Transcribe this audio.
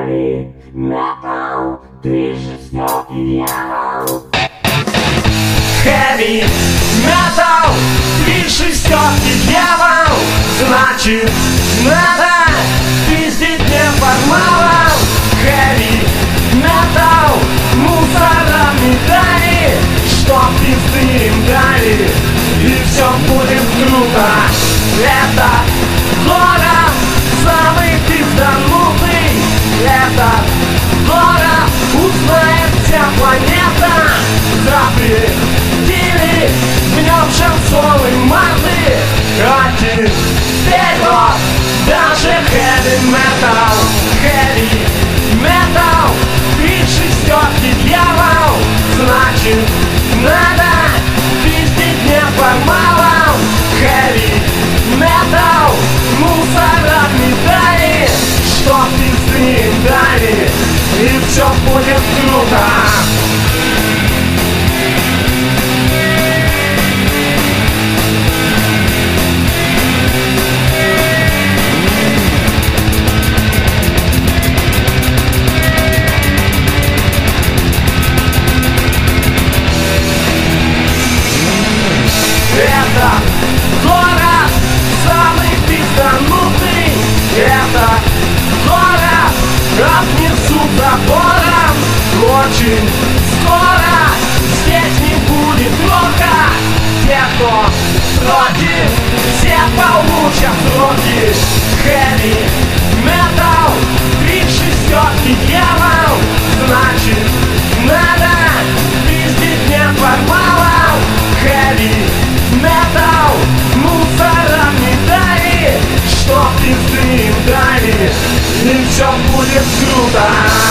Heavy metal, ты жестокий дьявол. Heavy metal, ты жестокий дьявол. Значит, надо пиздить неформалов. Heavy metal, мусора медали, чтоб пизды им дали, и все будет круто. Это город самый пизданутый. Это город узнает вся планета. Запретили в нем шансоны маты. Один вперед, даже heavy metal. Heavy metal, ты шестерки дьявол. Значит, надо пиздить неформалов. Heavy metal, мусора медали, чтоб пизды им дали, и все будет круто. Это город самый пизданутый. Это город отнесут забором. Очень скоро здесь не будет рока. Те, кто против, все получат сроки. Heavy metal, три шестерки дьявол. Значит, надо пиздить неформалов. Heavy metal, мусора медали, что пизды им дали, и все будет круто.